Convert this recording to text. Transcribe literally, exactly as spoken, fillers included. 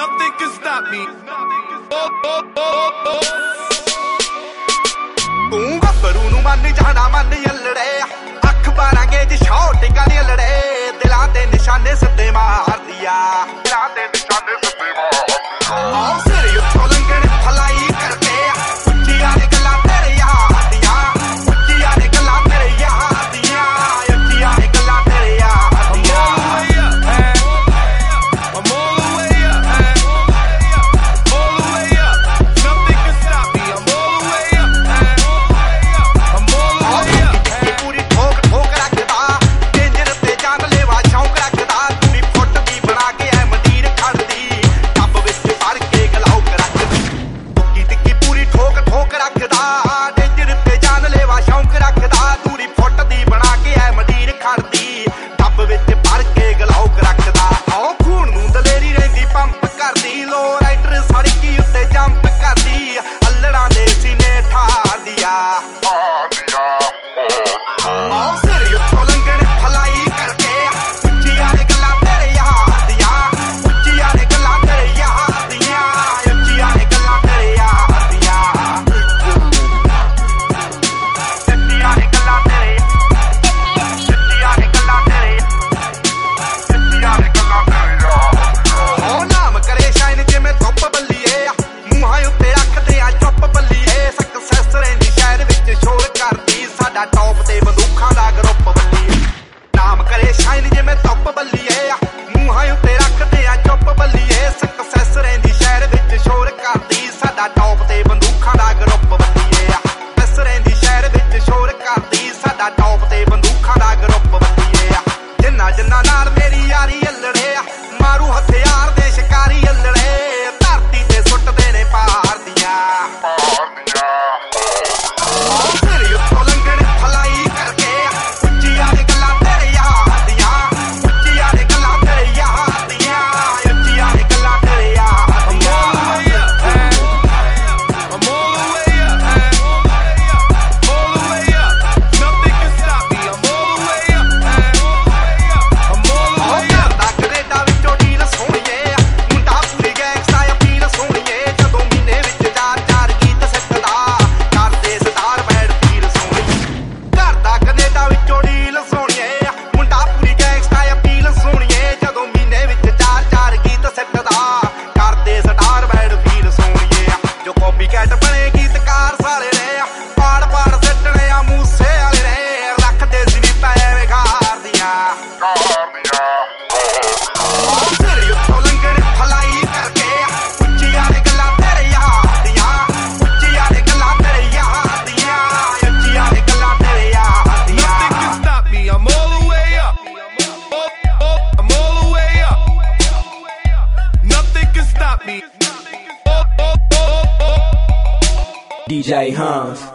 Nothing can stop me. Oh, oh, oh, oh. ਤੂੰ ਗੱਭਰੂ ਨੂੰ ਮੰਨ ਜਾਣਾ ਮੰਨ ਯੱਲੜੇ ਅੱਖ ਬਾਰਾਂਗੇ ਜੀ ਛੋਟੇ ਕਾਲੀ ਯੱਲੜੇ ਦਿਲਾਂ ਤੇ ਨਿਸ਼ਾਨੇ ਸਿੱਧੇ ਮਾਰਦੀ ਆ ਦਿਲਾਂ ਤੇ ਨਿਸ਼ਾਨੇ ਸਿੱਧੇ ਮਾਰਦੀ ਆ ਸਿਰ ਉੱਤੋਂ ਲੰਘਣ ਫਲਾਈ ਕਰਕੇ ਉੱਚੀਆਂ ਨੇ ਗੱਲਾਂ ਤੇਰੇ ਯਾਰ ਦੀਆਂ ਉੱਚੀਆਂ ਨੇ ਗੱਲਾਂ ਤੇਰੇ ਯਾਰ ਦੀਆਂ ਉੱਚੀਆਂ ਨੇ ਗੱਲਾਂ ਤੇਰੇ ਯਾਰ ਦੀਆਂ I'm all the way up, man. All the way up. Nothing can stop me. I'm all the way up, man. I'm all the way up. ਪੂਰੀ ਠੋਕ ਠੋਕ ਰੱਖਦਾ ਡੇਂਜਰ ਤੇ ਜਾਨ ਲੈਵਾ ਸ਼ੌਂਕ ਰੱਖਦਾ ਪੂਰੀ ਫੁੱਟ ਦੀ ਬਣਾ ਕੇ ਐ ਮਦੀਰ ਖੜਦੀ ਟੱਬ ਵਿੱਚ ਭਰ ਕੇ ਗਲਾਉ ਰੱਖਦੀ ਟੁੱਕੀ ਟਿੱਕੀ ਪੂਰੀ ਠੋਕ ਠੋਕ ਰੱਖਦਾ ਡੇਂਜਰ ਤੇ ਜਾਨ ਲੈਵਾ ਸ਼ੌਂਕ ਰੱਖਦਾ ਪੂਰੀ ਫੁੱਟ ਦੀ ਬਣਾ ਕੇ ਐ ਮਦੀਰ ਖੜਦੀ ਟੱਬ ਵਿੱਚ ਭਰ ਕੇ ਗਲਾਉ ਰੱਖਦਾ ਆਹ ਖੂਨ ਨੂੰ ਦਲੇਰੀ ਰਹਿੰਦੀ ਪੰਪ ਕਰਦੀ ਲੋ ਰਾਈਡਰ ਸੜਕੀ ਉੱਤੇ ਜੰਪ ਕਰਦੀ ਅੱਲੜਾਂ ਦੇ ਸੀਨੇ ਠਾਰਦੀ ਆ ਆਹ ਸਿਰ ਉੱਤੋਂ ਲੰਘਣ ਫਲਾਈ ਕਰਕੇ ਉੱਚੀਆਂ ਨੇ ਗੱਲਾਂ ਤੇਰੇ ਯਾਰ ਦੀਆਂ ਉੱਚੀਆਂ ਨੇ ਗੱਲਾਂ ਤੇਰੇ ਯਾਰ ਦੀਆਂ ਉੱਚੀਆਂ ਨੇ ਗੱਲਾਂ ਤੇਰੇ ਯਾਰ ਦੀਆਂ ਉੱਚੀਆਂ ਨੇ ਗੱਲਾਂ ਤੇਰੇ ਉੱਚੀਆਂ ਨੇ ਗੱਲਾਂ ਤੇਰੇ ਉੱਚੀਆਂ ਨੇ ਗੱਲਾਂ ਤੇਰੇ ਯਾਰ ਉਹ ਨਾਮ ਕਰੇ ਸ਼ਾਇਨ ਜਿਵੇਂ ਧੁੱਪ ਬੱਲੀਏ ਮੂੰਹਾਂ ਉੱਤੇ ਰੱਖਦੇ ਆ ਚੁੱਪ ਬੱਲੀਏ ਸਕਸੈਸ ਰਹਿੰਦੀ ਸ਼ਹਿਰ ਵਿੱਚ ਸ਼ੋਰ ਕਰਦੀ ਸਾਡਾ ਟੌਪ ਤੇ ਬੰਦੂਖਾਂ ਦਾ ਗਰੁੱਪ ਬੱਲੀਏ ਨਾਮ ਕਰੇ ਸ਼ਾਇਨ ਜਿਵੇਂ ਧੁੱਪ ਬੱਲੀਏ ਮੂੰਹਾਂ ਉੱਤੇ ਰੱਖਦੇ ਆ ਚੁੱਪ ਬੱਲੀਏ ਸਕਸੈਸ ਰਹਿੰਦੀ ਸ਼ਹਿਰ ਵਿੱਚ ਸ਼ੋਰ ਕਰਦੀ ਸਾਡਾ ਟੌਪ ਤੇ ਬੰਦੂਖਾਂ ਦਾ ਗਰੁੱਪ ਬੱਲੀਏ ਸਕਸੈਸ ਰਹਿੰਦੀ ਸ਼ਹਿਰ ਵਿੱਚ ਸ਼ੋਰ ਕਰਦੀ ਸਾਡਾ ਟੌਪ ਤੇ ਬੰਦੂਖਾਂ ਦਾ ਗਰੁੱਪ ਬੱਲੀਏ ਜਿੰਨਾ ਜਿੰਨਾ ਨਾਲ ਮੇਰੀ ਯਾਰੀ ਅੱਲੜੇ ਮਾਰੂ ਹਥਿਆਰ ਦੇ ਸ਼ਿਕਾਰੀ ਅੱਲੜੇ ਧਰਤੀ ਤੇ ਸੁੱਟਦੇ ਨੇ ਪਾਰ ਦੀਆਂ ਆਹ ਸਿਰ ਉੱਤੋਂ ਲੰਘਣ ਫਲਾਈ ਕਰਕੇ ਉੱਚੀਆਂ ਨੇ ਗੱਲਾਂ ਤੇਰੇ ਯਾਰ ਦੀਆਂ ਉੱਚੀਆਂ ਨੇ ਗੱਲਾਂ ਤੇਰੇ ਯਾਰ ਦੀਆਂ ਉੱਚੀਆਂ ਨੇ ਗੱਲਾਂ ਤੇਰੇ ਯਾਰ I'm all the way up, man. I'm all the way up. Nothing can stop me. I'm all the way up, man. I'm all the way up. ਕਰਦਾ ਕੈਨੇਡਾ ਵਿੱਚੋਂ ਡੀਲ ਸੋਹਣੀਏ ਮੁੰਡਾ ਪੂਰੀ ਗੈਂਗਸਟਾ ਅਪੀਲ ਸੋਹਣੀਏ ਜਦੋਂ ਮਹੀਨੇ ਵਿੱਚ ਚਾਰ ਚਾਰ ਗੀਤ ਸਿੱਟਦਾ ਕਰਦੇ ਸਟਾਰ ਬੈਡ ਫੀਲ ਸੋਹਣੀ ਕਰਦਾ ਕੈਨੇਡਾ ਵਿੱਚੋਂ ਡੀਲ ਸੋਹਣੀਏ ਮੁੰਡਾ ਪੂਰੀ ਗੈਂਗਸਟਾ ਅਪੀਲ ਸੋਹਣੀਏ ਜਦੋਂ ਮਹੀਨੇ ਵਿੱਚ ਚਾਰ ਚਾਰ ਗੀਤ ਸਿੱਟਦਾ ਕਰਦੇ ਸਟਾਰ ਬੈਡ ਫੀਲ ਸੋਹਣੀਏ ਜੋ ਕਾਪੀ ਕੈਟ ਬਣੇ ਗੀਤਕਾਰ ਸਾਲੇ ਨੇ ਪਾੜ ਪਾੜ ਸਿੱਟਣੇ ਆ ਮੂਸੇ ਵਾਲੇ ਨੇ ਰੱਖਦੇ ਸੀ ਵੀ ਪੈਵੇਂ ਘਾਰ ਦੀਆਂ ਸਿਰ ਉੱਤੋਂ ਲੰਘਣ ਫਲਾਈ ਕਰਕੇ ਉੱਚੀਆਂ ਨੇ ਗੱਲਾਂ ਤੇਰੇ ਯਾਰ ਦੀਆਂ ਉੱਚੀਆਂ ਨੇ ਗੱਲਾਂ ਤੇਰੇ ਯਾਰ ਦੀਆਂ ਉੱਚੀਆਂ ਨੇ ਗੱਲਾਂ ਤੇਰੇ ਯਾਰ ਦੀਆਂ Nothing can stop me. I'm all the way up. Oh, oh, I'm all the way up. Nothing can stop me. Oh, oh, oh, oh. D J Hans.